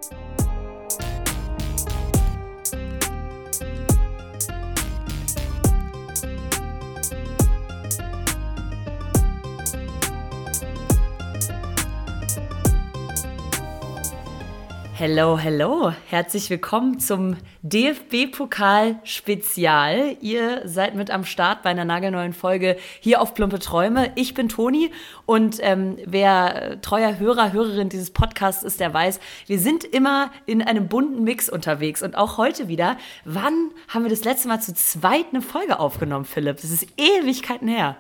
Hello, hello. Herzlich willkommen zum DFB-Pokal-Spezial. Ihr seid mit am Start bei einer nagelneuen Folge hier auf Plumpe Träume. Ich bin Toni und wer treuer Hörer, Hörerin dieses Podcasts ist, der weiß, wir sind immer in einem bunten Mix unterwegs. Und auch heute wieder. Wann haben wir das letzte Mal zu zweit eine Folge aufgenommen, Philipp? Das ist Ewigkeiten her.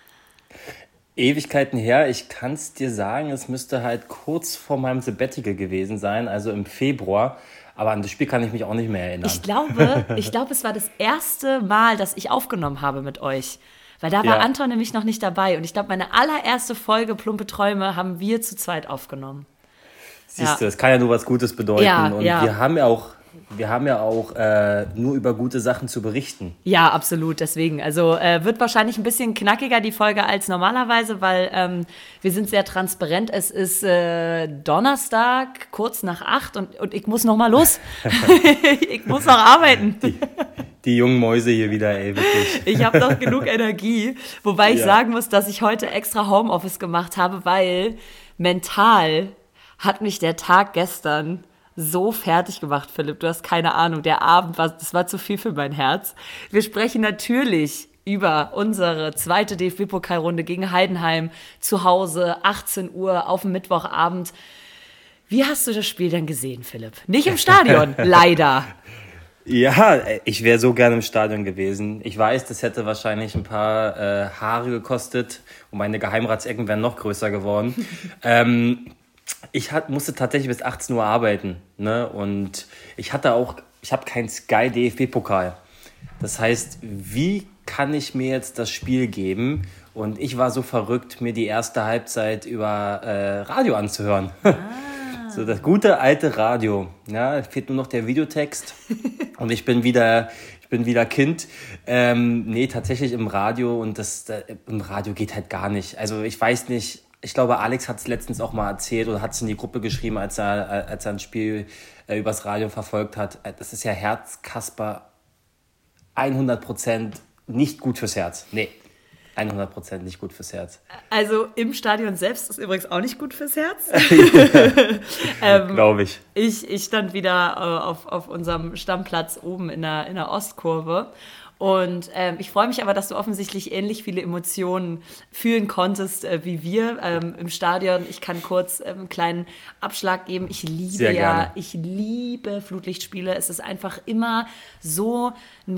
Ewigkeiten her, ich kann es dir sagen, es müsste halt kurz vor meinem Sabbatical gewesen sein, also im Februar. Aber an das Spiel kann ich mich auch nicht mehr erinnern. Ich glaube, es war das erste Mal, dass ich aufgenommen habe mit euch. Weil da war Anton nämlich noch nicht dabei. Und ich glaube, meine allererste Folge Plumpe Träume haben wir zu zweit aufgenommen. Siehst du, das kann ja nur was Gutes bedeuten. Wir haben ja auch nur über gute Sachen zu berichten. Ja, absolut. Deswegen. Also wird wahrscheinlich ein bisschen knackiger die Folge als normalerweise, weil wir sind sehr transparent. Es ist Donnerstag, kurz nach 8 und ich muss noch mal los. Ich muss noch arbeiten. Die jungen Mäuse hier wieder, ey, wirklich. Ich habe noch genug Energie. Wobei ich sagen muss, dass ich heute extra Homeoffice gemacht habe, weil mental hat mich der Tag gestern so fertig gemacht, Philipp. Du hast keine Ahnung. Der Abend das war zu viel für mein Herz. Wir sprechen natürlich über unsere zweite DFB-Pokalrunde gegen Heidenheim zu Hause, 18 Uhr auf dem Mittwochabend. Wie hast du das Spiel denn gesehen, Philipp? Nicht im Stadion, leider. Ja, ich wäre so gerne im Stadion gewesen. Ich weiß, das hätte wahrscheinlich ein paar Haare gekostet und meine Geheimratsecken wären noch größer geworden. Ich musste tatsächlich bis 18 Uhr arbeiten, ne? Und ich habe keinen Sky DFB-Pokal. Das heißt, wie kann ich mir jetzt das Spiel geben? Und ich war so verrückt, mir die erste Halbzeit über Radio anzuhören. So das gute alte Radio. Ja, fehlt nur noch der Videotext. Und ich bin wieder Kind. Tatsächlich im Radio. Und im Radio geht halt gar nicht. Also ich weiß nicht. Ich glaube, Alex hat es letztens auch mal erzählt oder hat es in die Gruppe geschrieben, als er ein Spiel übers Radio verfolgt hat. Das ist ja Herzkasper 100% nicht gut fürs Herz. Nee, 100% nicht gut fürs Herz. Also im Stadion selbst ist übrigens auch nicht gut fürs Herz. Glaube ich. Ich stand wieder auf unserem Stammplatz oben in der Ostkurve. Und ich freue mich aber, dass du offensichtlich ähnlich viele Emotionen fühlen konntest wie wir im Stadion. Ich kann kurz einen kleinen Abschlag geben. Ich liebe Flutlichtspiele. Es ist einfach immer so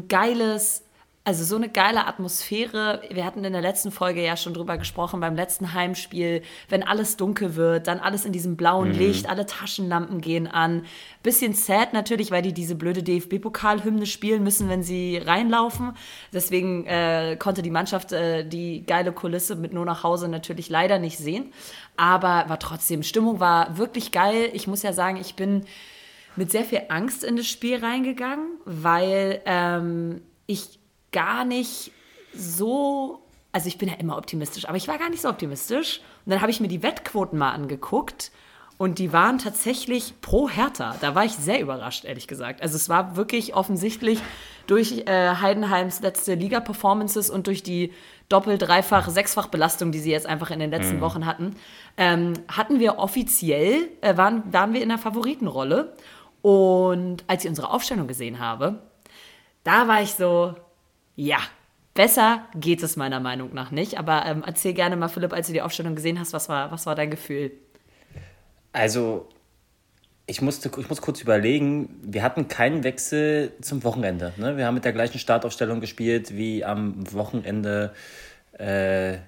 so eine geile Atmosphäre. Wir hatten in der letzten Folge ja schon drüber gesprochen, beim letzten Heimspiel, wenn alles dunkel wird, dann alles in diesem blauen Licht, alle Taschenlampen gehen an. Bisschen sad natürlich, weil die diese blöde DFB-Pokal-Hymne spielen müssen, wenn sie reinlaufen. Deswegen konnte die Mannschaft die geile Kulisse mit nur nach Hause natürlich leider nicht sehen. Aber war trotzdem, Stimmung war wirklich geil. Ich muss ja sagen, ich bin mit sehr viel Angst in das Spiel reingegangen, weil ich gar nicht so, also ich bin ja immer optimistisch, aber ich war gar nicht so optimistisch. Und dann habe ich mir die Wettquoten mal angeguckt und die waren tatsächlich pro Hertha. Da war ich sehr überrascht, ehrlich gesagt. Also es war wirklich offensichtlich durch Heidenheims letzte Liga-Performances und durch die Doppel-, Sechsfach Belastung, die sie jetzt einfach in den letzten Wochen hatten, hatten wir offiziell, waren wir in der Favoritenrolle. Und als ich unsere Aufstellung gesehen habe, da war ich so, ja, besser geht es meiner Meinung nach nicht. Aber erzähl gerne mal, Philipp, als du die Aufstellung gesehen hast, was war dein Gefühl? Also, ich muss kurz überlegen, wir hatten keinen Wechsel zum Wochenende. Ne? Wir haben mit der gleichen Startaufstellung gespielt wie am Wochenende. Einer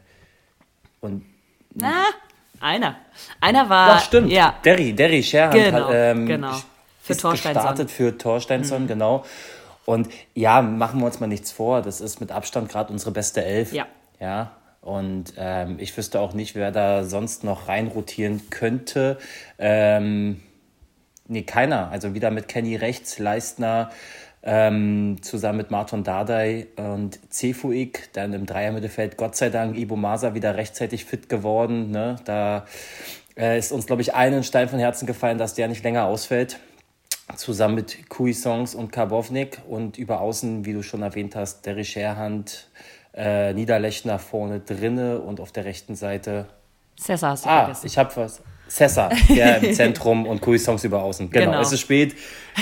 war... Doch, stimmt. Ja. Derry Scherhand genau. Für gestartet für Torsteinsson, genau. Und ja, machen wir uns mal nichts vor, das ist mit Abstand gerade unsere beste Elf. Ja. Und ich wüsste auch nicht, wer da sonst noch reinrotieren könnte. Keiner. Also wieder mit Kenny rechts, Leistner zusammen mit Marton Dardai und Cefuig. Dann im Dreiermittelfeld Gott sei Dank Ibo Masa wieder rechtzeitig fit geworden. Ne? Da ist uns, glaube ich, allen ein Stein von Herzen gefallen, dass der nicht länger ausfällt. Zusammen mit Cuisance und Karbovnik und über außen, wie du schon erwähnt hast, Derry Scherhand, Niederlechner vorne drinne und auf der rechten Seite Sessa hast du vergessen. Ich habe was. Sessa, der im Zentrum und Cuisance über außen. Genau, es ist spät.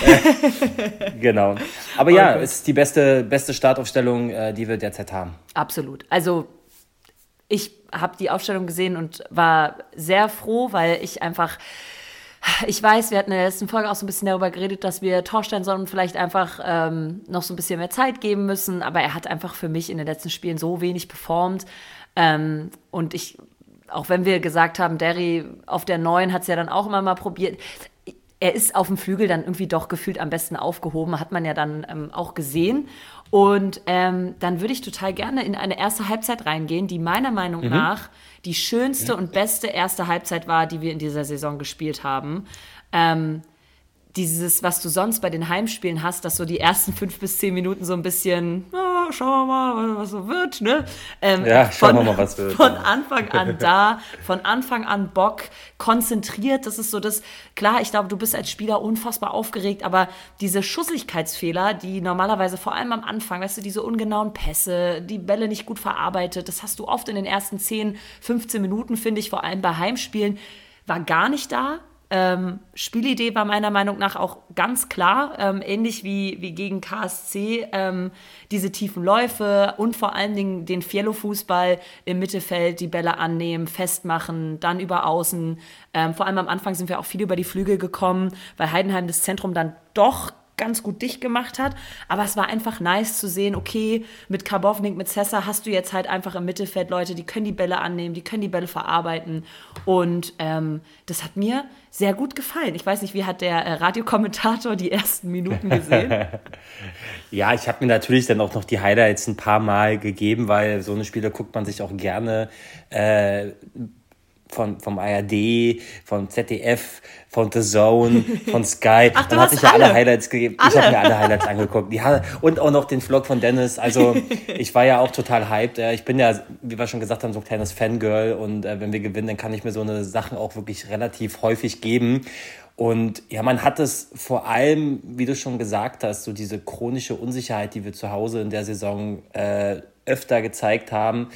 Genau. Aber ja, es ist die beste Startaufstellung, die wir derzeit haben. Absolut. Also ich habe die Aufstellung gesehen und war sehr froh, weil ich weiß, wir hatten in der letzten Folge auch so ein bisschen darüber geredet, dass wir Torsteinsson vielleicht einfach noch so ein bisschen mehr Zeit geben müssen, aber er hat einfach für mich in den letzten Spielen so wenig performt und auch wenn wir gesagt haben, Derry auf der 9 hat es ja dann auch immer mal probiert, er ist auf dem Flügel dann irgendwie doch gefühlt am besten aufgehoben, hat man ja dann auch gesehen. Und dann würde ich total gerne in eine erste Halbzeit reingehen, die meiner Meinung nach die schönste und beste erste Halbzeit war, die wir in dieser Saison gespielt haben. Dieses, was du sonst bei den Heimspielen hast, dass so die ersten 5 bis 10 Minuten so ein bisschen, schauen wir mal, was so wird, ne? Schauen wir mal, was wird. Von Anfang an Bock, konzentriert, das ist so das, klar, ich glaube, du bist als Spieler unfassbar aufgeregt, aber diese Schusslichkeitsfehler, die normalerweise vor allem am Anfang, weißt du, diese ungenauen Pässe, die Bälle nicht gut verarbeitet, das hast du oft in den ersten 10, 15 Minuten, finde ich, vor allem bei Heimspielen, war gar nicht da. Spielidee war meiner Meinung nach auch ganz klar, ähnlich wie gegen KSC, diese tiefen Läufe und vor allen Dingen den Fiello-Fußball im Mittelfeld, die Bälle annehmen, festmachen, dann über Außen. Vor allem am Anfang sind wir auch viel über die Flügel gekommen, weil Heidenheim das Zentrum dann doch ganz gut dicht gemacht hat, aber es war einfach nice zu sehen, okay, mit Karbovnik, mit Sessa hast du jetzt halt einfach im Mittelfeld Leute, die können die Bälle annehmen, die können die Bälle verarbeiten und das hat mir sehr gut gefallen. Ich weiß nicht, wie hat der Radiokommentator die ersten Minuten gesehen? Ja, ich habe mir natürlich dann auch noch die Highlights ein paar Mal gegeben, weil so eine Spiele guckt man sich auch gerne vom ARD, vom ZDF, von The Zone, von Sky. Ach, dann hatte ich ja alle Highlights gegeben. Ich habe mir alle Highlights angeguckt. Ja, und auch noch den Vlog von Dennis. Also ich war ja auch total hyped. Ich bin ja, wie wir schon gesagt haben, so ein kleines Fangirl. Und wenn wir gewinnen, dann kann ich mir so eine Sachen auch wirklich relativ häufig geben. Und ja, man hat es vor allem, wie du schon gesagt hast, so diese chronische Unsicherheit, die wir zu Hause in der Saison öfter gezeigt haben,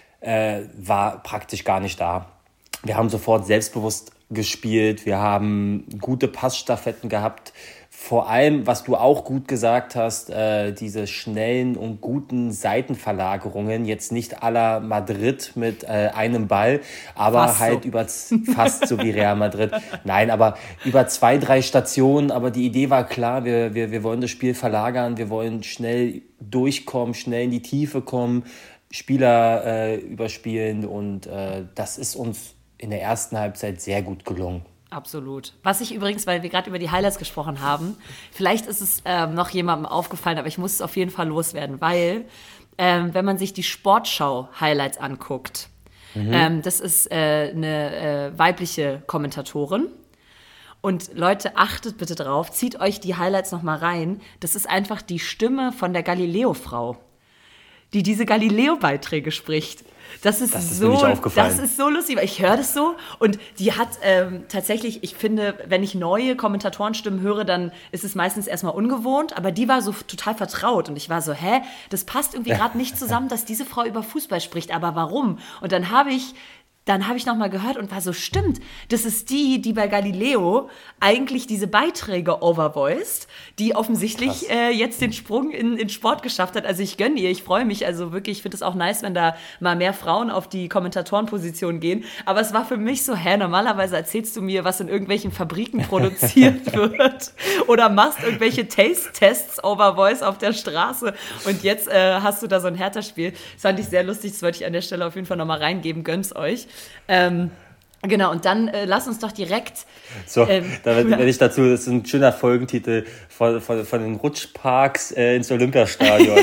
war praktisch gar nicht da. Wir haben sofort selbstbewusst gespielt, wir haben gute Passstaffetten gehabt. Vor allem, was du auch gut gesagt hast, diese schnellen und guten Seitenverlagerungen, jetzt nicht à la Madrid mit einem Ball, aber fast halt so. Fast so wie Real Madrid. Nein, aber über 2, 3 Stationen, aber die Idee war klar, wir wollen das Spiel verlagern, wir wollen schnell durchkommen, schnell in die Tiefe kommen, Spieler überspielen und das ist uns in der ersten Halbzeit sehr gut gelungen. Absolut. Was ich übrigens, weil wir gerade über die Highlights gesprochen haben, vielleicht ist es noch jemandem aufgefallen, aber ich muss es auf jeden Fall loswerden, weil wenn man sich die Sportschau-Highlights anguckt, das ist eine weibliche Kommentatorin. Und Leute, achtet bitte drauf, zieht euch die Highlights nochmal rein. Das ist einfach die Stimme von der Galileo-Frau, die diese Galileo-Beiträge spricht. Das ist so lustig, weil ich höre das so und die hat tatsächlich, ich finde, wenn ich neue Kommentatorenstimmen höre, dann ist es meistens erstmal ungewohnt, aber die war so total vertraut und ich war so, das passt irgendwie gerade nicht zusammen, dass diese Frau über Fußball spricht, aber warum? Und dann habe ich nochmal gehört und war so, stimmt, das ist die bei Galileo eigentlich diese Beiträge overvoiced, die offensichtlich jetzt den Sprung in Sport geschafft hat. Also ich gönne ihr, ich freue mich, also wirklich, ich finde es auch nice, wenn da mal mehr Frauen auf die Kommentatorenposition gehen. Aber es war für mich so, normalerweise erzählst du mir, was in irgendwelchen Fabriken produziert wird oder machst irgendwelche Taste-Tests overvoice auf der Straße und jetzt hast du da so ein Hertha-Spiel. Das fand ich sehr lustig, das wollte ich an der Stelle auf jeden Fall nochmal reingeben, gönn's euch. Genau, und dann lass uns doch direkt... So, damit werde ich dazu, das ist ein schöner Folgentitel von den Rutschparks ins Olympiastadion.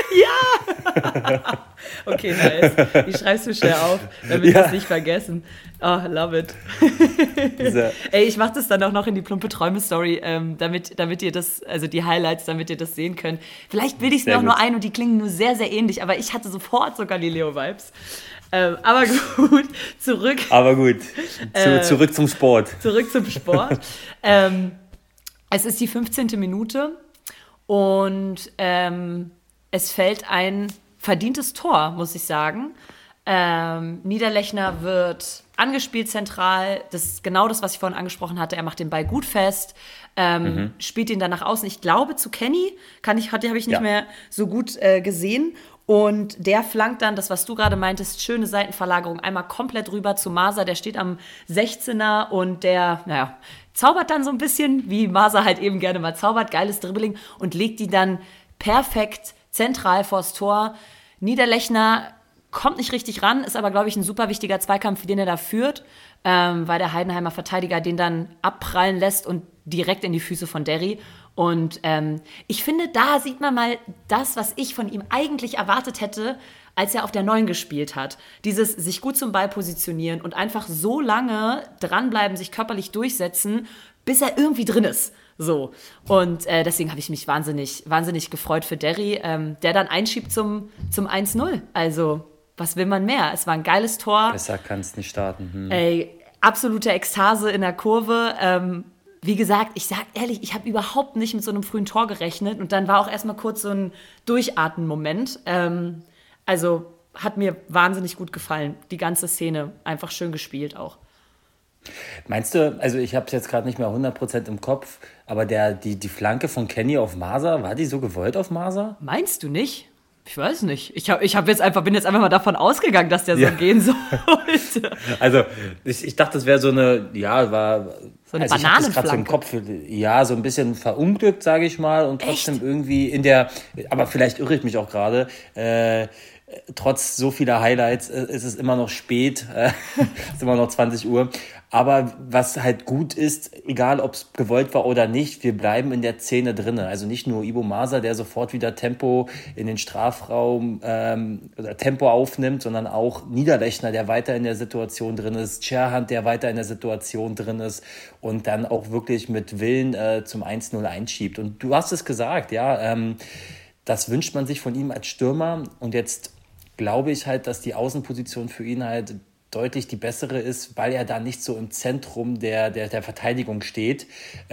Ja! Okay, nice. Ich schreib's mir schnell auf, damit wir es nicht vergessen. Oh, love it. Ey, ich mach das dann auch noch in die plumpe Träume-Story, damit ihr das, also die Highlights, damit ihr das sehen könnt. Vielleicht bilde ich es mir auch nur ein und die klingen nur sehr, sehr ähnlich, aber ich hatte sofort so Galileo-Vibes. Aber gut, zurück. Aber gut, zurück zum Sport. Zurück zum Sport. Es ist die 15. Minute und es fällt ein verdientes Tor, muss ich sagen. Niederlechner wird angespielt zentral. Das ist genau das, was ich vorhin angesprochen hatte. Er macht den Ball gut fest, spielt ihn dann nach außen. Ich glaube, zu Kenny habe ich nicht mehr so gut gesehen. Und der flankt dann, das, was du gerade meintest, schöne Seitenverlagerung, einmal komplett rüber zu Maser. Der steht am 16er und der, zaubert dann so ein bisschen, wie Maser halt eben gerne mal zaubert. Geiles Dribbling und legt die dann perfekt zentral vors Tor. Niederlechner kommt nicht richtig ran, ist aber, glaube ich, ein super wichtiger Zweikampf, den er da führt, weil der Heidenheimer Verteidiger den dann abprallen lässt und direkt in die Füße von Derry. Und ich finde, da sieht man mal das, was ich von ihm eigentlich erwartet hätte, als er auf der 9 gespielt hat. Dieses sich gut zum Ball positionieren und einfach so lange dranbleiben, sich körperlich durchsetzen, bis er irgendwie drin ist. So. Und deswegen habe ich mich wahnsinnig, wahnsinnig gefreut für Derry, der dann einschiebt zum 1-0. Also, was will man mehr? Es war ein geiles Tor. Besser kann es nicht starten. Ey, absolute Ekstase in der Kurve. Wie gesagt, ich sag ehrlich, ich habe überhaupt nicht mit so einem frühen Tor gerechnet. Und dann war auch erstmal kurz so ein Durchatmen-Moment. Also hat mir wahnsinnig gut gefallen. Die ganze Szene einfach schön gespielt auch. Meinst du, also ich habe es jetzt gerade nicht mehr 100% im Kopf, aber die Flanke von Kenny auf Maser, war die so gewollt auf Maser? Meinst du nicht? Ich weiß nicht. Ich bin jetzt einfach mal davon ausgegangen, dass der so gehen sollte. Also ich dachte, das wäre so eine, war so eine also ich habe das gerade so im Bananenflanke. Kopf, so ein bisschen verunglückt, sage ich mal, und trotzdem Echt? irgendwie aber vielleicht irre ich mich auch gerade, trotz so vieler Highlights ist es immer noch spät, ist immer noch 20 Uhr. Aber was halt gut ist, egal ob es gewollt war oder nicht, wir bleiben in der Szene drin. Also nicht nur Ibo Maser, der sofort wieder Tempo in den Strafraum oder Tempo aufnimmt, sondern auch Niederlechner, der weiter in der Situation drin ist, Scherhand, der weiter in der Situation drin ist und dann auch wirklich mit Willen zum 1-0 einschiebt. Und du hast es gesagt, das wünscht man sich von ihm als Stürmer. Und jetzt glaube ich halt, dass die Außenposition für ihn halt deutlich die bessere ist, weil er da nicht so im Zentrum der Verteidigung steht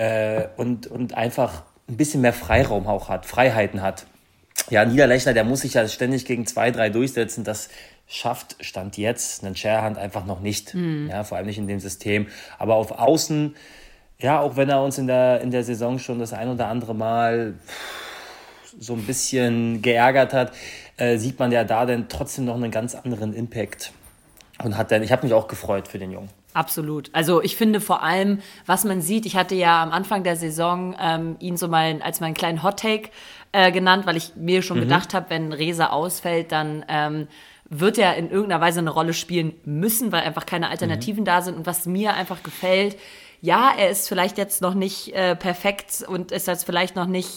und einfach ein bisschen mehr Freiraum auch hat, Freiheiten hat. Ja, Niederlechner, der muss sich ja ständig gegen 2, 3 durchsetzen. Das schafft Stand jetzt einen Scherhand einfach noch nicht. Ja, vor allem nicht in dem System. Aber auf Außen, auch wenn er uns in der Saison schon das ein oder andere Mal so ein bisschen geärgert hat, sieht man ja da dann trotzdem noch einen ganz anderen Impact. Und ich habe mich auch gefreut für den Jungen. Absolut. Also ich finde vor allem, was man sieht, ich hatte ja am Anfang der Saison ihn so mal als meinen kleinen Hot-Take genannt, weil ich mir schon gedacht habe, wenn Reza ausfällt, dann wird er in irgendeiner Weise eine Rolle spielen müssen, weil einfach keine Alternativen da sind. Und was mir einfach gefällt, er ist vielleicht jetzt noch nicht perfekt und ist jetzt vielleicht noch nicht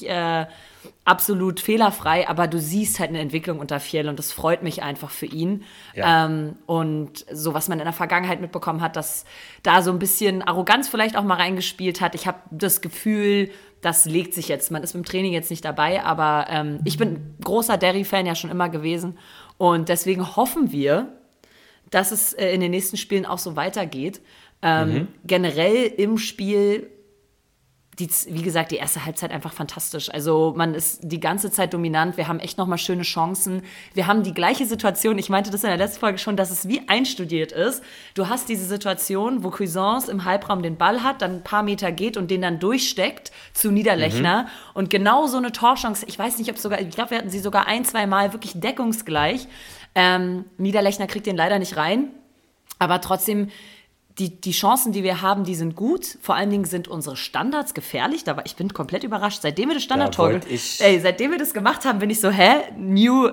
absolut fehlerfrei, aber du siehst halt eine Entwicklung unter Fjell und das freut mich einfach für ihn. Ja. Und so, was man in der Vergangenheit mitbekommen hat, dass da so ein bisschen Arroganz vielleicht auch mal reingespielt hat. Ich habe das Gefühl, das legt sich jetzt. Man ist beim Training jetzt nicht dabei, aber ich bin großer Derry-Fan ja schon immer gewesen und deswegen hoffen wir, dass es in den nächsten Spielen auch so weitergeht. Generell im Spiel, wie gesagt, die erste Halbzeit einfach fantastisch. Also man ist die ganze Zeit dominant. Wir haben echt nochmal schöne Chancen. Wir haben die gleiche Situation. Ich meinte das in der letzten Folge schon, dass es wie einstudiert ist. Du hast diese Situation, wo Cuisance im Halbraum den Ball hat, dann ein paar Meter geht und den dann durchsteckt zu Niederlechner. Und genau so eine Torchance, ich weiß nicht, ich glaube, wir hatten sie sogar 1-2 Mal wirklich deckungsgleich. Niederlechner kriegt den leider nicht rein. Aber trotzdem, die Chancen, die wir haben, die sind gut. Vor allen Dingen sind unsere Standards gefährlich. Ich bin komplett überrascht. Seitdem wir das Standardtor, seitdem wir das gemacht haben, bin ich so, New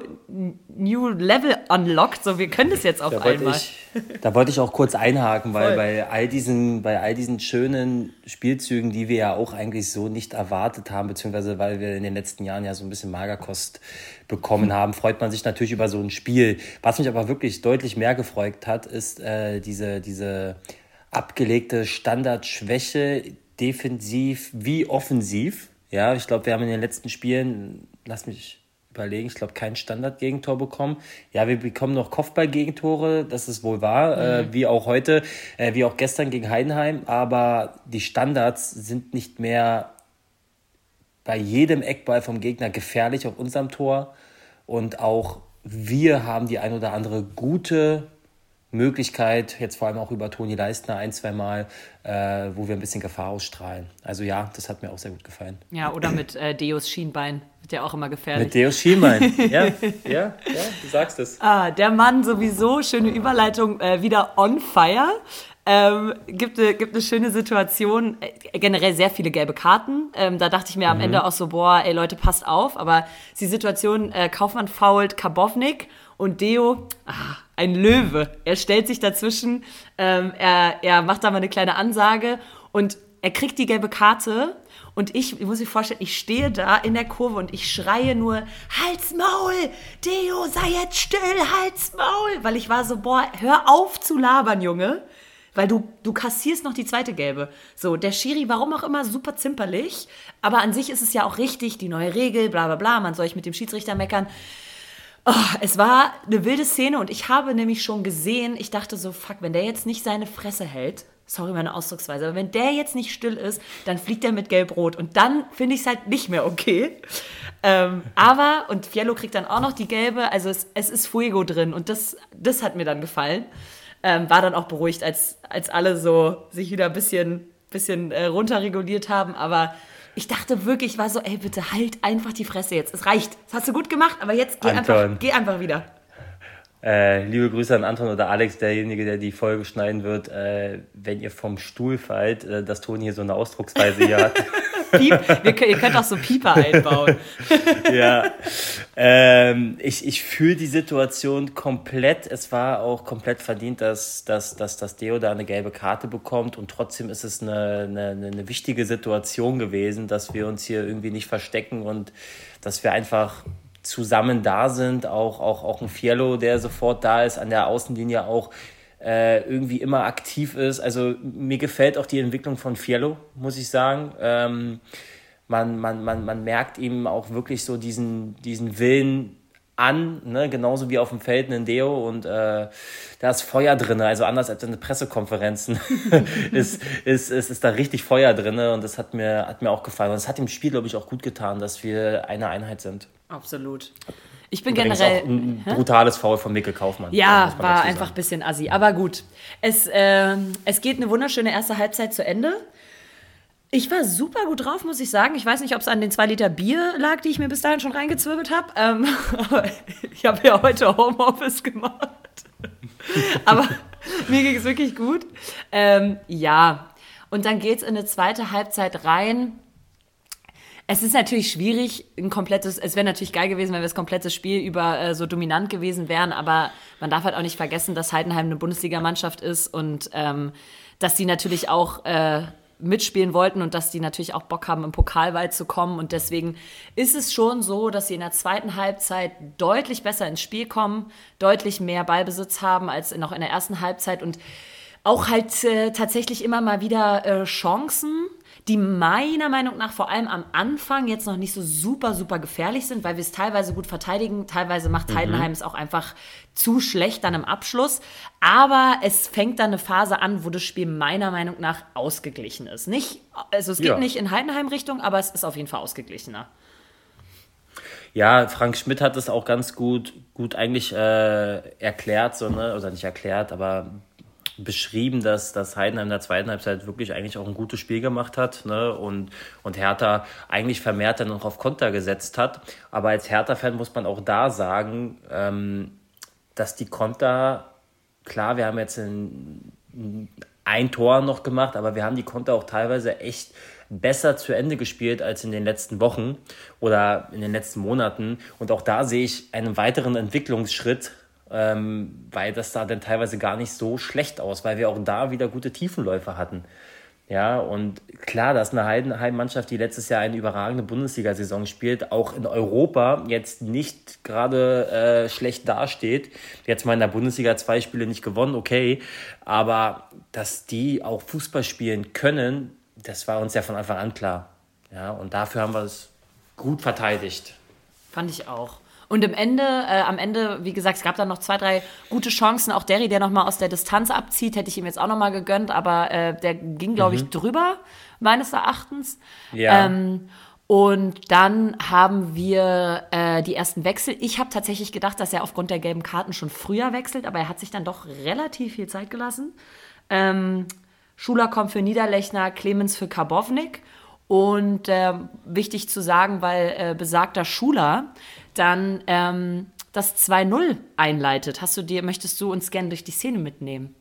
Level unlocked. So, wir können das jetzt auf einmal. Da wollte ich auch kurz einhaken, weil bei all diesen schönen Spielzügen, die wir ja auch eigentlich so nicht erwartet haben, beziehungsweise weil wir in den letzten Jahren ja so ein bisschen Magerkost bekommen haben, freut man sich natürlich über so ein Spiel. Was mich aber wirklich deutlich mehr gefreut hat, ist diese abgelegte Standardschwäche, defensiv wie offensiv. Ja, ich glaube, wir haben in den letzten Spielen, lass mich überlegen, ich glaube, kein Standard-Gegentor bekommen. Ja, wir bekommen noch Kopfball-Gegentore, das ist wohl wahr, wie auch heute, wie auch gestern gegen Heidenheim, aber die Standards sind nicht mehr bei jedem Eckball vom Gegner gefährlich auf unserem Tor und auch wir haben die ein oder andere gute Möglichkeit, jetzt vor allem auch über Toni Leistner 1-2 Mal, wo wir ein bisschen Gefahr ausstrahlen. Also ja, das hat mir auch sehr gut gefallen. Ja, oder mit Deos Schienbein, wird ja auch immer gefährlich. Mit Deos Schienbein, ja, du sagst es. Der Mann sowieso, schöne Überleitung, wieder on fire. Gibt eine schöne Situation, generell sehr viele gelbe Karten. Da dachte ich mir am Ende auch so, boah, ey Leute, passt auf. Aber die Situation, Kaufmann foult Karbovnik und Deo, ein Löwe. Er stellt sich dazwischen, er macht da mal eine kleine Ansage und er kriegt die gelbe Karte. Und ich muss mir vorstellen, ich stehe da in der Kurve und ich schreie nur, Halt's Maul, Deo, sei jetzt still, halt's Maul. Weil ich war so, boah, hör auf zu labern, Junge. Weil du kassierst noch die zweite Gelbe. So, der Schiri, warum auch immer, super zimperlich. Aber an sich ist es ja auch richtig, die neue Regel, bla bla bla, man soll nicht mit dem Schiedsrichter meckern. Oh, es war eine wilde Szene und ich habe nämlich schon gesehen, ich dachte so, fuck, wenn der jetzt nicht seine Fresse hält, sorry meine Ausdrucksweise, aber wenn der jetzt nicht still ist, dann fliegt er mit Gelb-Rot und dann finde ich es halt nicht mehr okay. Und Fiello kriegt dann auch noch die Gelbe, also es ist Fuego drin und das hat mir dann gefallen. War dann auch beruhigt, als alle so sich wieder ein bisschen runterreguliert haben. Aber ich dachte wirklich, ich war so, ey, bitte halt einfach die Fresse jetzt. Es reicht. Das hast du gut gemacht, aber jetzt geh einfach wieder. Liebe Grüße an Anton oder Alex, derjenige, der die Folge schneiden wird. Wenn ihr vom Stuhl fallt, dass Toni hier so eine Ausdrucksweise hier hat. Piep, ihr könnt auch so Pieper einbauen. Ja, ich fühle die Situation komplett. Es war auch komplett verdient, dass Deo da eine gelbe Karte bekommt und trotzdem ist es eine wichtige Situation gewesen, dass wir uns hier irgendwie nicht verstecken und dass wir einfach zusammen da sind. Auch ein Fiello, der sofort da ist, an der Außenlinie auch irgendwie immer aktiv ist. Also mir gefällt auch die Entwicklung von Fiello, muss ich sagen. Man merkt ihm auch wirklich so diesen Willen an, ne? Genauso wie auf dem Feld ein Deo und da ist Feuer drin, also anders als in den Pressekonferenzen ist da richtig Feuer drin und das hat mir auch gefallen und es hat dem Spiel, glaube ich, auch gut getan, dass wir eine Einheit sind. Absolut. Ich bin übrigens generell auch ein brutales Foul von Mikkel Kaufmann. Ja, war einfach ein bisschen assi, aber gut. Es geht eine wunderschöne erste Halbzeit zu Ende. Ich war super gut drauf, muss ich sagen. Ich weiß nicht, ob es an den 2 Liter Bier lag, die ich mir bis dahin schon reingezwirbelt habe. Aber ich habe ja heute Homeoffice gemacht. Aber mir ging es wirklich gut. Ja, und dann geht es in eine zweite Halbzeit rein. Es ist natürlich schwierig, es wäre natürlich geil gewesen, wenn wir das komplette Spiel über so dominant gewesen wären, aber man darf halt auch nicht vergessen, dass Heidenheim eine Bundesligamannschaft ist und dass die natürlich auch mitspielen wollten und dass die natürlich auch Bock haben, im Pokal weit zu kommen und deswegen ist es schon so, dass sie in der zweiten Halbzeit deutlich besser ins Spiel kommen, deutlich mehr Ballbesitz haben als noch in der ersten Halbzeit und auch halt tatsächlich immer mal wieder Chancen, die meiner Meinung nach vor allem am Anfang jetzt noch nicht so super, super gefährlich sind, weil wir es teilweise gut verteidigen. Teilweise macht Heidenheim es auch einfach zu schlecht dann im Abschluss. Aber es fängt dann eine Phase an, wo das Spiel meiner Meinung nach ausgeglichen ist. Es geht nicht in Heidenheim-Richtung, aber es ist auf jeden Fall ausgeglichener. Ja, Frank Schmidt hat es auch ganz gut eigentlich erklärt, so, ne? Oder nicht erklärt, aber beschrieben, dass Heidenheim in der zweiten Halbzeit wirklich eigentlich auch ein gutes Spiel gemacht hat, ne? und Hertha eigentlich vermehrt dann noch auf Konter gesetzt hat. Aber als Hertha-Fan muss man auch da sagen, dass die Konter, klar, wir haben jetzt ein Tor noch gemacht, aber wir haben die Konter auch teilweise echt besser zu Ende gespielt als in den letzten Wochen oder in den letzten Monaten. Und auch da sehe ich einen weiteren Entwicklungsschritt, weil das sah dann teilweise gar nicht so schlecht aus, weil wir auch da wieder gute Tiefenläufe hatten. Ja, und klar, das ist eine Heidenheim-Mannschaft, die letztes Jahr eine überragende Bundesliga-Saison spielt, auch in Europa jetzt nicht gerade schlecht dasteht. Jetzt mal in der Bundesliga 2 Spiele nicht gewonnen, okay, aber dass die auch Fußball spielen können, das war uns ja von Anfang an klar. Ja, und dafür haben wir es gut verteidigt. Fand ich auch. Und am Ende, wie gesagt, es gab dann noch 2, 3 gute Chancen. Auch Derry, der nochmal aus der Distanz abzieht, hätte ich ihm jetzt auch nochmal gegönnt. Aber der ging, glaube ich, drüber, meines Erachtens. Ja. Und dann haben wir die ersten Wechsel. Ich habe tatsächlich gedacht, dass er aufgrund der gelben Karten schon früher wechselt. Aber er hat sich dann doch relativ viel Zeit gelassen. Schuler kommt für Niederlechner, Clemens für Karbovnik. Und wichtig zu sagen, weil besagter Schuler dann das 2-0 einleitet. Möchtest du uns gerne durch die Szene mitnehmen?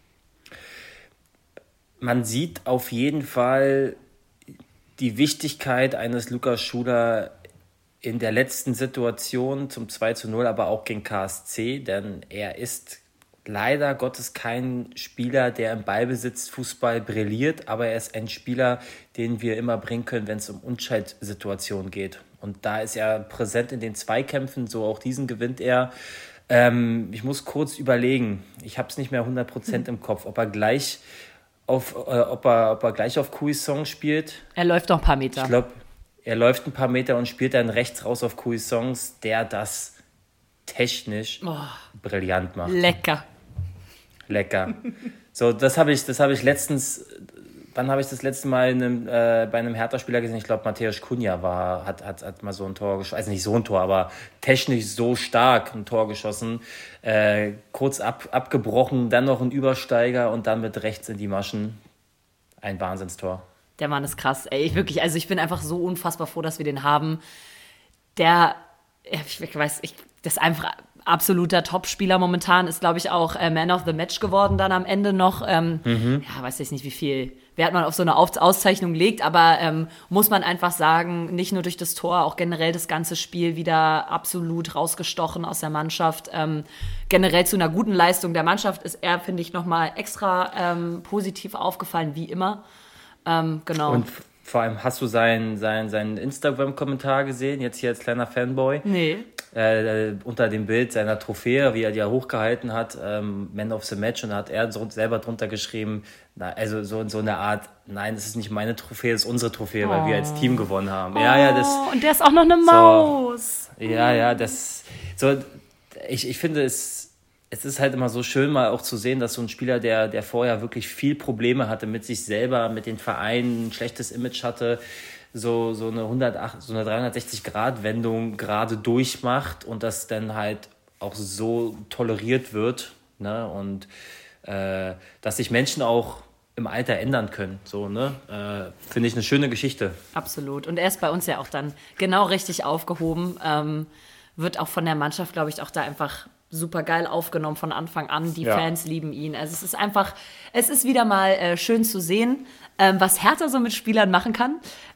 Man sieht auf jeden Fall die Wichtigkeit eines Lukas Schuler in der letzten Situation zum 2-0, aber auch gegen KSC, denn er ist leider Gottes kein Spieler, der im Ballbesitz Fußball brilliert, aber er ist ein Spieler, den wir immer bringen können, wenn es um Unschaltsituationen geht. Und da ist er präsent in den Zweikämpfen, so auch diesen gewinnt er. Ich muss kurz überlegen, ich habe es nicht mehr 100% im Kopf, ob er gleich auf Cuisance spielt. Er läuft noch ein paar Meter. Ich glaube, er läuft ein paar Meter und spielt dann rechts raus auf Cuisance, der das technisch brillant macht. Lecker. So, das habe ich letztens, wann habe ich das letzte Mal bei einem Hertha-Spieler gesehen? Ich glaube, Mateusz Cunha hat mal so ein Tor geschossen, also nicht so ein Tor, aber technisch so stark ein Tor geschossen. Kurz abgebrochen, dann noch ein Übersteiger und dann mit rechts in die Maschen. Ein Wahnsinnstor. Der Mann ist krass, ey, wirklich, also ich bin einfach so unfassbar froh, dass wir den haben. Das ist einfach absoluter Topspieler momentan, ist, glaube ich, auch Man of the Match geworden dann am Ende noch. Weiß ich nicht, wie viel Wert man auf so eine Auszeichnung legt, aber muss man einfach sagen, nicht nur durch das Tor, auch generell das ganze Spiel wieder absolut rausgestochen aus der Mannschaft. Generell zu einer guten Leistung der Mannschaft ist er, finde ich, nochmal extra positiv aufgefallen, wie immer. Genau. Und vor allem, hast du seinen Instagram-Kommentar gesehen, jetzt hier als kleiner Fanboy? Nee. Unter dem Bild seiner Trophäe, wie er die ja hochgehalten hat, Man of the Match, und da hat er selber drunter geschrieben, also so eine Art, nein, das ist nicht meine Trophäe, das ist unsere Trophäe, weil wir als Team gewonnen haben. Und der ist auch noch eine Maus. Ich finde es ist halt immer so schön, mal auch zu sehen, dass so ein Spieler, der vorher wirklich viel Probleme hatte mit sich selber, mit den Vereinen, ein schlechtes Image hatte, so eine 360-Grad-Wendung gerade durchmacht und das dann halt auch so toleriert wird, ne? Und dass sich Menschen auch im Alter ändern können, so, ne? Finde ich eine schöne Geschichte. Absolut. Und er ist bei uns ja auch dann genau richtig aufgehoben. Wird auch von der Mannschaft, glaube ich, auch da einfach super geil aufgenommen von Anfang an. Die Fans lieben ihn. Also es ist wieder mal schön zu sehen, was Hertha so mit Spielern machen kann.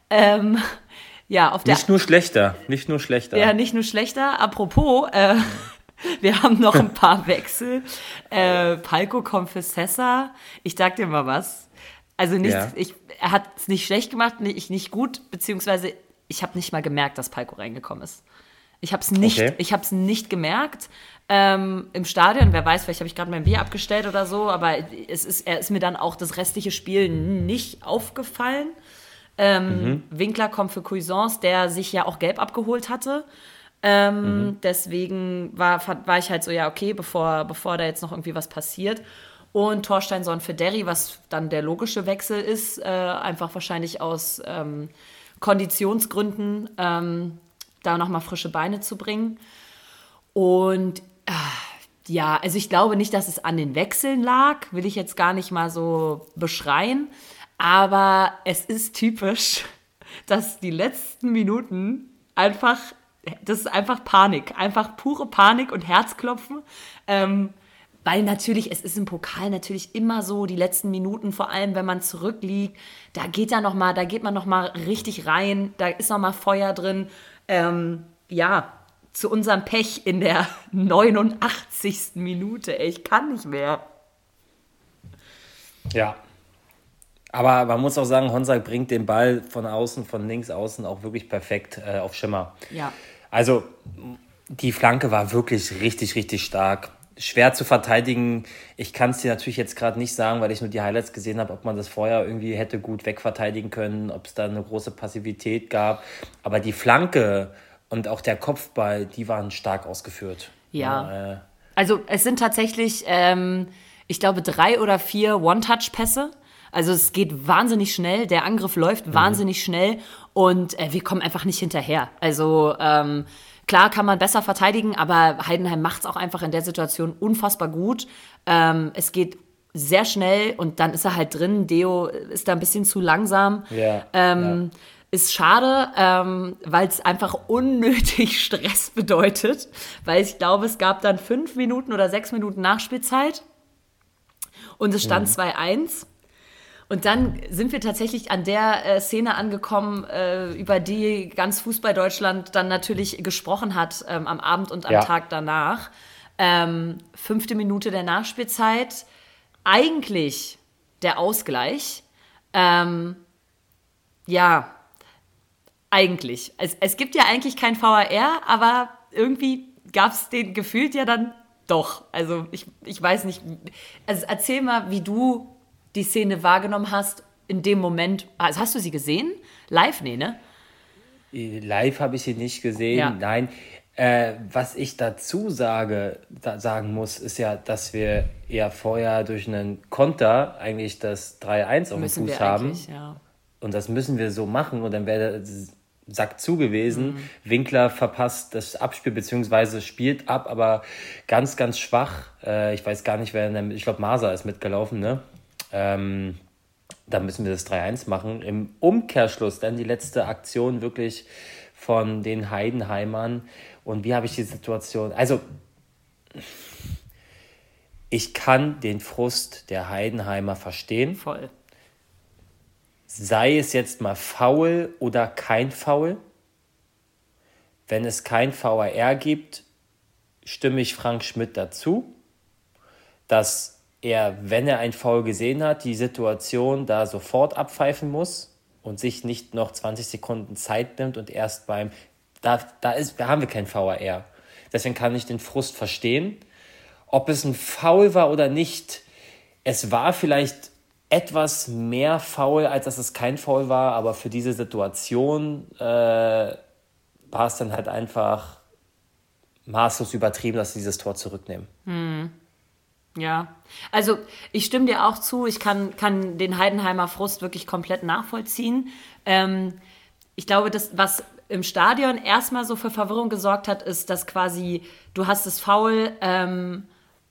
Nicht nur schlechter. Ja, nicht nur schlechter. Apropos, wir haben noch ein paar Wechsel. Palko kommt für Sessa. Ich sag dir mal was. Also er hat es nicht schlecht gemacht, nicht gut, beziehungsweise ich habe nicht mal gemerkt, dass Palko reingekommen ist. Ich habe es nicht gemerkt. Im Stadion, wer weiß, vielleicht habe ich gerade mein Bier abgestellt oder so, aber er ist mir dann auch das restliche Spiel nicht aufgefallen. Winkler kommt für Cuisance, der sich ja auch gelb abgeholt hatte. Deswegen war ich halt so, ja, okay, bevor da jetzt noch irgendwie was passiert. Und Thorsteinsson für Derry, was dann der logische Wechsel ist, einfach wahrscheinlich aus Konditionsgründen, da nochmal frische Beine zu bringen. Und also ich glaube nicht, dass es an den Wechseln lag, will ich jetzt gar nicht mal so beschreien. Aber es ist typisch, dass die letzten Minuten das ist einfach Panik, einfach pure Panik und Herzklopfen. Weil natürlich, es ist im Pokal natürlich immer so, die letzten Minuten, vor allem wenn man zurückliegt, da geht man noch mal richtig rein, da ist noch mal Feuer drin. Zu unserem Pech in der 89. Minute. Ey, ich kann nicht mehr. Ja. Aber man muss auch sagen, Honsak bringt den Ball von außen, von links außen auch wirklich perfekt auf Schimmer. Ja. Also die Flanke war wirklich richtig, richtig stark. Schwer zu verteidigen. Ich kann es dir natürlich jetzt gerade nicht sagen, weil ich nur die Highlights gesehen habe, ob man das vorher irgendwie hätte gut wegverteidigen können, ob es da eine große Passivität gab. Aber die Flanke und auch der Kopfball, die waren stark ausgeführt. Ja. Also es sind tatsächlich, ich glaube, 3 oder 4 One-Touch-Pässe. Also es geht wahnsinnig schnell, der Angriff läuft wahnsinnig schnell und wir kommen einfach nicht hinterher. Also klar kann man besser verteidigen, aber Heidenheim macht es auch einfach in der Situation unfassbar gut. Es geht sehr schnell und dann ist er halt drin. Deo ist da ein bisschen zu langsam. Ja. Ist schade, weil es einfach unnötig Stress bedeutet. Weil ich glaube, es gab dann 5 Minuten oder 6 Minuten Nachspielzeit und es stand 2-1. Und dann sind wir tatsächlich an der Szene angekommen, über die ganz Fußball-Deutschland dann natürlich gesprochen hat am Abend und am Tag danach. 5. Minute der Nachspielzeit. Eigentlich der Ausgleich. Eigentlich. Es gibt ja eigentlich kein VAR, aber irgendwie gab es den gefühlt ja dann doch. Also ich weiß nicht. Also erzähl mal, wie du die Szene wahrgenommen hast in dem Moment. Also hast du sie gesehen? Live? Nee, ne? Live habe ich sie nicht gesehen, nein. Was ich dazu sagen muss, ist ja, dass wir ja vorher durch einen Konter eigentlich das 3-1 auf dem Fuß haben. Ja. Und das müssen wir so machen und dann wäre der Sack zu gewesen. Winkler verpasst das Abspiel beziehungsweise spielt ab, aber ganz, ganz schwach. Ich weiß gar nicht, ich glaube Masa ist mitgelaufen, ne? Da müssen wir das 3-1 machen. Im Umkehrschluss dann die letzte Aktion wirklich von den Heidenheimern. Und wie habe ich die Situation? Also, ich kann den Frust der Heidenheimer verstehen. Voll. Sei es jetzt mal Foul oder kein Foul. Wenn es kein VAR gibt, stimme ich Frank Schmidt dazu, dass er, wenn er ein Foul gesehen hat, die Situation da sofort abpfeifen muss und sich nicht noch 20 Sekunden Zeit nimmt und erst da haben wir kein VAR. Deswegen kann ich den Frust verstehen. Ob es ein Foul war oder nicht, es war vielleicht etwas mehr Foul, als dass es kein Foul war, aber für diese Situation war es dann halt einfach maßlos übertrieben, dass sie dieses Tor zurücknehmen. Ja, also ich stimme dir auch zu, ich kann den Heidenheimer Frust wirklich komplett nachvollziehen. Ich glaube, was im Stadion erstmal so für Verwirrung gesorgt hat, ist, dass quasi, du hast das Foul an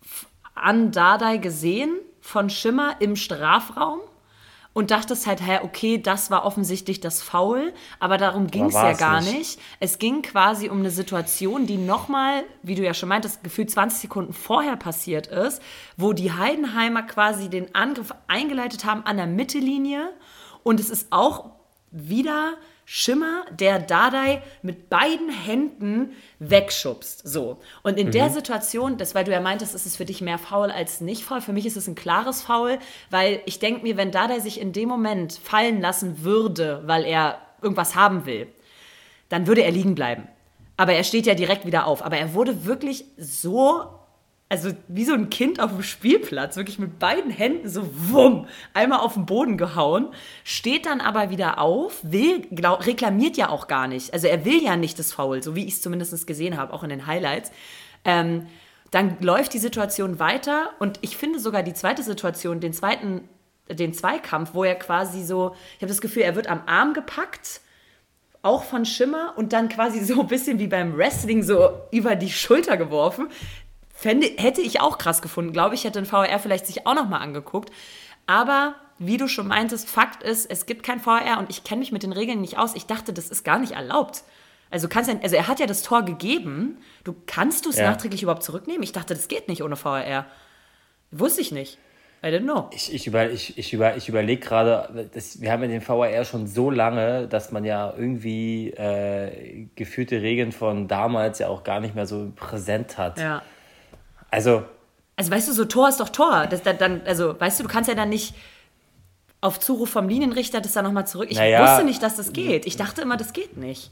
Dardai gesehen von Schimmer im Strafraum und dachtest halt, okay, das war offensichtlich das Foul, aber darum ging es ja gar nicht. Es ging quasi um eine Situation, die nochmal, wie du ja schon meintest, gefühlt 20 Sekunden vorher passiert ist, wo die Heidenheimer quasi den Angriff eingeleitet haben an der Mittellinie und es ist auch wieder Schimmer, der Dardai mit beiden Händen wegschubst. So. Und in der Situation, weil du ja meintest, ist es für dich mehr Foul als nicht Foul. Für mich ist es ein klares Foul, weil ich denke mir, wenn Dardai sich in dem Moment fallen lassen würde, weil er irgendwas haben will, dann würde er liegen bleiben. Aber er steht ja direkt wieder auf. Aber er wurde wirklich so, also wie so ein Kind auf dem Spielplatz, wirklich mit beiden Händen so wumm, einmal auf den Boden gehauen, steht dann aber wieder auf, reklamiert ja auch gar nicht. Also er will ja nicht das Foul, so wie ich es zumindest gesehen habe, auch in den Highlights. Dann läuft die Situation weiter und ich finde sogar die zweite Situation, den Zweikampf, wo er quasi so, ich habe das Gefühl, er wird am Arm gepackt, auch von Schimmer und dann quasi so ein bisschen wie beim Wrestling so über die Schulter geworfen. Hätte ich auch krass gefunden, glaube ich, hätte ein VAR vielleicht sich auch nochmal angeguckt. Aber wie du schon meintest, Fakt ist, es gibt kein VAR und ich kenne mich mit den Regeln nicht aus. Ich dachte, das ist gar nicht erlaubt. Also er hat ja das Tor gegeben. Kannst du es nachträglich überhaupt zurücknehmen? Ich dachte, das geht nicht ohne VAR. Wusste ich nicht. I don't know. Ich überlege gerade, wir haben ja den VAR schon so lange, dass man ja irgendwie geführte Regeln von damals ja auch gar nicht mehr so präsent hat. Ja. Also weißt du, so Tor ist doch Tor. Weißt du, du kannst ja dann nicht auf Zuruf vom Linienrichter das dann nochmal zurück. Ich wusste nicht, dass das geht. Ich dachte immer, das geht nicht.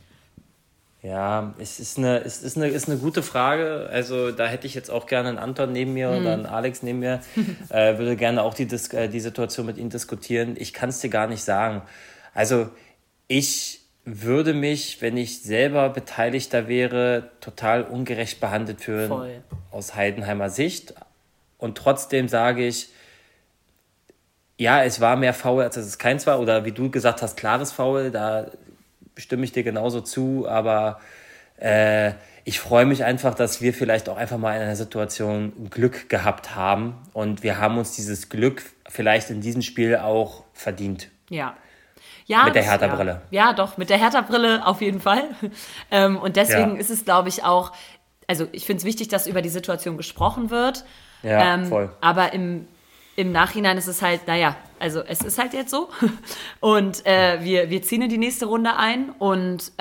Ja, es ist eine gute Frage. Also da hätte ich jetzt auch gerne einen Anton neben mir oder einen Alex neben mir. Würde gerne auch die Situation mit ihnen diskutieren. Ich kann es dir gar nicht sagen. Also ich würde mich, wenn ich selber Beteiligter wäre, total ungerecht behandelt fühlen. Voll. Aus Heidenheimer Sicht. Und trotzdem sage ich, ja, es war mehr Foul, als es keins war. Oder wie du gesagt hast, klares Foul, da stimme ich dir genauso zu. Aber ich freue mich einfach, dass wir vielleicht auch einfach mal in einer Situation Glück gehabt haben. Und wir haben uns dieses Glück vielleicht in diesem Spiel auch verdient. Ja. Mit der Hertha-Brille. Ja, doch, mit der Hertha-Brille auf jeden Fall. Und deswegen ist es, glaube ich, auch, also ich finde es wichtig, dass über die Situation gesprochen wird. Ja, voll. Aber im Nachhinein ist es halt, naja, also es ist halt jetzt so. Und wir ziehen in die nächste Runde ein und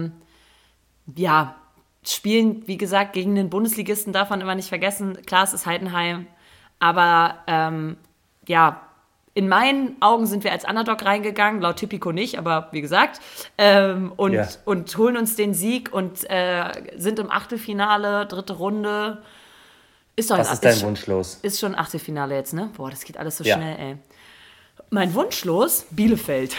spielen, wie gesagt, gegen den Bundesligisten, darf man immer nicht vergessen. Klar, es ist Heidenheim, aber in meinen Augen sind wir als Underdog reingegangen, laut Tipico nicht, aber wie gesagt, und holen uns den Sieg und sind im Achtelfinale, dritte Runde. Was ist dein Wunsch los? Ist schon Achtelfinale jetzt, ne? Boah, das geht alles so schnell, ey. Mein Wunsch los? Bielefeld.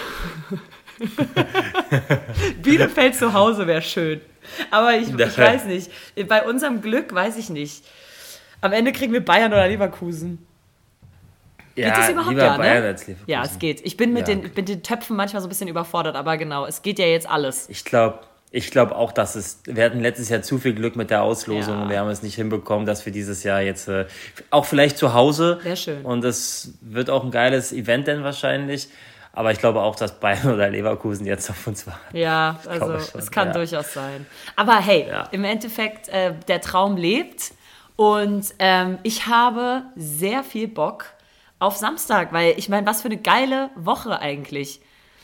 Bielefeld zu Hause wäre schön. Aber ich weiß nicht. Bei unserem Glück weiß ich nicht. Am Ende kriegen wir Bayern oder Leverkusen. Ja, geht das überhaupt? Lieber Ja, Bayern ne? als Leverkusen. Ja, es geht. Ich bin mit den Töpfen manchmal so ein bisschen überfordert, aber genau, es geht ja jetzt alles. Ich glaube auch, wir hatten letztes Jahr zu viel Glück mit der Auslosung und wir haben es nicht hinbekommen, dass wir dieses Jahr jetzt auch vielleicht zu Hause. Sehr schön. Und es wird auch ein geiles Event dann wahrscheinlich. Aber ich glaube auch, dass Bayern oder Leverkusen jetzt auf uns warten. Ja, also es kann durchaus sein. Aber hey, im Endeffekt, der Traum lebt und ich habe sehr viel Bock auf Samstag, weil ich meine, was für eine geile Woche eigentlich.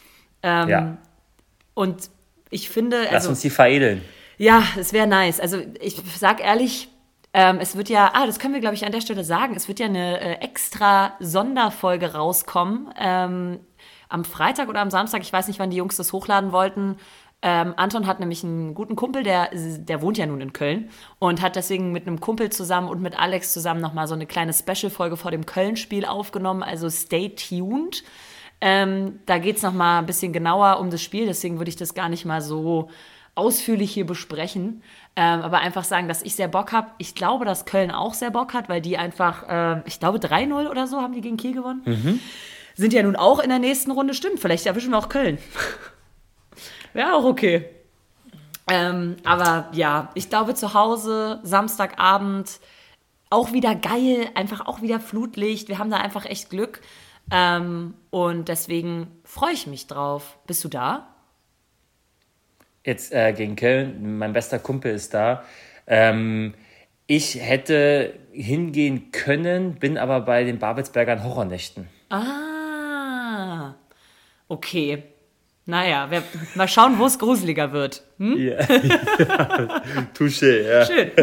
Und ich finde... Lass uns die veredeln. Ja, es wäre nice. Also ich sag ehrlich, es wird ja, das können wir glaube ich an der Stelle sagen, es wird ja eine extra Sonderfolge rauskommen, am Freitag oder am Samstag, ich weiß nicht, wann die Jungs das hochladen wollten. Anton hat nämlich einen guten Kumpel, der wohnt ja nun in Köln und hat deswegen mit einem Kumpel zusammen und mit Alex zusammen nochmal so eine kleine Special-Folge vor dem Köln-Spiel aufgenommen, also stay tuned. Da geht es nochmal ein bisschen genauer um das Spiel, deswegen würde ich das gar nicht mal so ausführlich hier besprechen, aber einfach sagen, dass ich sehr Bock habe. Ich glaube, dass Köln auch sehr Bock hat, weil die einfach, ich glaube 3-0 oder so haben die gegen Kiel gewonnen. Mhm. Sind ja nun auch in der nächsten Runde, stimmt, vielleicht erwischen wir auch Köln. Wäre auch okay. Aber ja, ich glaube zu Hause, Samstagabend, auch wieder geil, einfach auch wieder Flutlicht. Wir haben da einfach echt Glück. Und deswegen freue ich mich drauf. Bist du da? Jetzt gegen Köln, mein bester Kumpel ist da. Ich hätte hingehen können, bin aber bei den Babelsbergern Horrornächten. Ah, okay. Naja, mal schauen, wo es gruseliger wird. Hm? Ja. Touché, ja. Schön.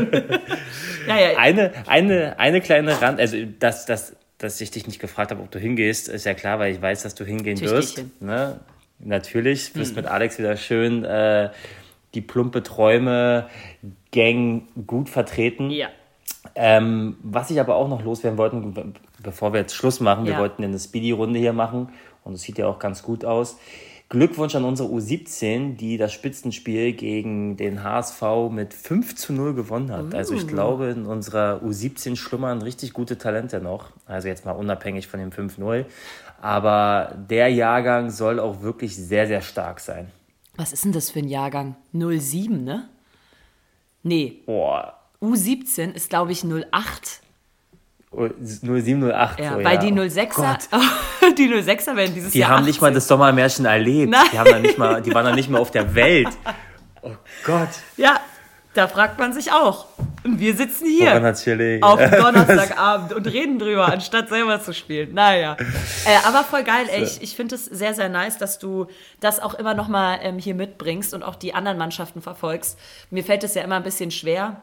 Eine kleine also dass ich dich nicht gefragt habe, ob du hingehst, ist ja klar, weil ich weiß, dass du hingehen wirst. Ne? Natürlich, wirst mit Alex wieder schön die plumpe Träume-Gang gut vertreten. Ja. Was ich aber auch noch loswerden wollten, bevor wir jetzt Schluss machen, wir wollten eine Speedy-Runde hier machen und es sieht ja auch ganz gut aus. Glückwunsch an unsere U17, die das Spitzenspiel gegen den HSV mit 5-0 gewonnen hat. Also ich glaube, in unserer U17 schlummern richtig gute Talente noch. Also jetzt mal unabhängig von dem 5-0. Aber der Jahrgang soll auch wirklich sehr, sehr stark sein. Was ist denn das für ein Jahrgang? 07, ne? Nee. Boah. U17 ist, glaube ich, 08. 07, 08. Ja, so, weil die 06er, die 06er werden dieses die Jahr haben 18. nicht mal das Sommermärchen erlebt. Nein. Die waren dann nicht mehr auf der Welt. Oh Gott. Ja, da fragt man sich auch. Und wir sitzen hier Woran hat's hier liegen? auf dem Donnerstagabend und reden drüber, anstatt selber zu spielen. Naja, aber voll geil. Ey, ich finde es sehr, sehr nice, dass du das auch immer noch mal hier mitbringst und auch die anderen Mannschaften verfolgst. Mir fällt es ja immer ein bisschen schwer,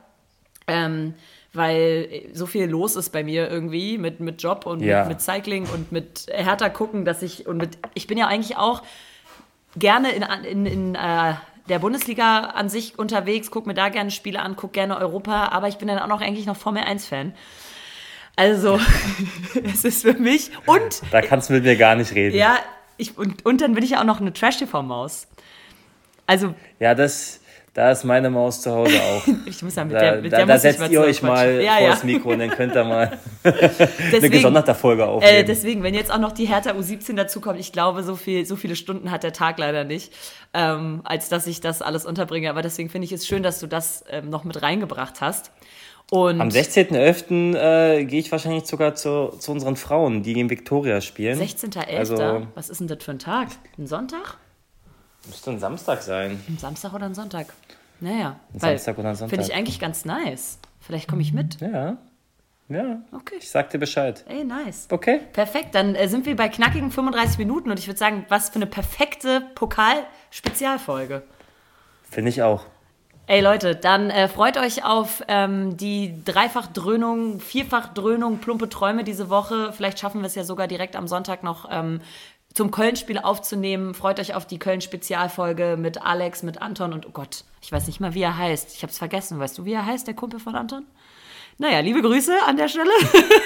weil so viel los ist bei mir irgendwie mit Job und mit Cycling und mit Hertha gucken, ich bin ja eigentlich auch gerne in der Bundesliga an sich unterwegs, gucke mir da gerne Spiele an, gucke gerne Europa, aber ich bin dann auch noch eigentlich noch Formel 1-Fan. Also, es ist für mich und... Da kannst du mit mir gar nicht reden. Ja, und dann bin ich ja auch noch eine Trash-TV-Maus. Also, Ja, da ist meine Maus zu Hause auch. ich muss ja mit Da, der da, muss da ich setzt ihr euch mal ja, vor ja. das Mikro und dann könnt ihr mal eine gesonderte Folge aufnehmen. Deswegen, wenn jetzt auch noch die Hertha U17 dazukommt, ich glaube, so viele Stunden hat der Tag leider nicht, als dass ich das alles unterbringe. Aber deswegen finde ich es schön, dass du das noch mit reingebracht hast. Und Am 16.11. Gehe ich wahrscheinlich sogar zu unseren Frauen, die gegen Viktoria spielen. 16.11., Also, was ist denn das für ein Tag? Ein Sonntag? müsste ein Samstag sein. Ein Samstag oder ein Sonntag? Naja, Ein Samstag oder ein Sonntag. finde ich eigentlich ganz nice. Vielleicht komme ich mit. Ja. Okay. Ich sag dir Bescheid. Ey, nice. Okay. Perfekt, dann sind wir bei knackigen 35 Minuten und ich würde sagen, was für eine perfekte Pokal-Spezialfolge. Finde ich auch. Ey Leute, dann freut euch auf die Dreifach-Dröhnung, Vierfach-Dröhnung, plumpe Träume diese Woche. Vielleicht schaffen wir es ja sogar direkt am Sonntag noch zum Köln-Spiel aufzunehmen. Freut euch auf die Köln-Spezialfolge mit Alex, mit Anton und oh Gott, ich weiß nicht mal, wie er heißt. Ich habe es vergessen. Weißt du, wie er heißt, der Kumpel von Anton? Naja, liebe Grüße an der Stelle.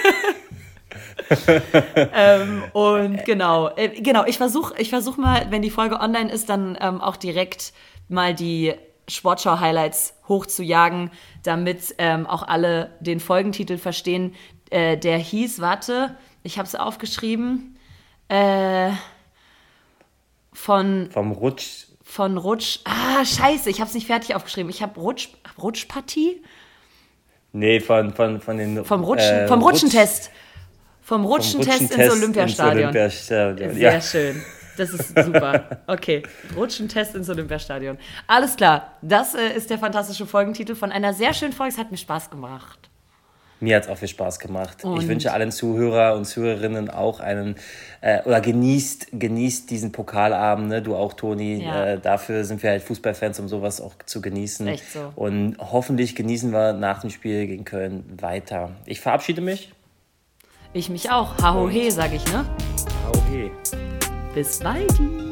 Und genau, ich versuch mal, wenn die Folge online ist, dann auch direkt mal die Sportschau-Highlights hochzujagen, damit auch alle den Folgentitel verstehen. Der hieß, warte, ich habe es aufgeschrieben, Vom Rutsch. von Rutsch, scheiße, ich habe es nicht fertig aufgeschrieben. Ich habe Rutschpartie? Nee, von den... Vom Rutschentest. Vom Rutschentest ins Olympiastadion. Sehr schön. Das ist super. Okay, Rutschentest ins Olympiastadion. Alles klar, das ist der fantastische Folgentitel von einer sehr schönen Folge. Es hat mir Spaß gemacht. Mir hat es auch viel Spaß gemacht. Und ich wünsche allen Zuhörer und Zuhörerinnen auch genießt diesen Pokalabend, ne? Du auch, Toni. Ja. Dafür sind wir halt Fußballfans, um sowas auch zu genießen. Echt so. Und hoffentlich genießen wir nach dem Spiel gegen Köln weiter. Ich verabschiede mich. Ich mich auch. Hahohe, sag ich, ne? Okay. Bis bald.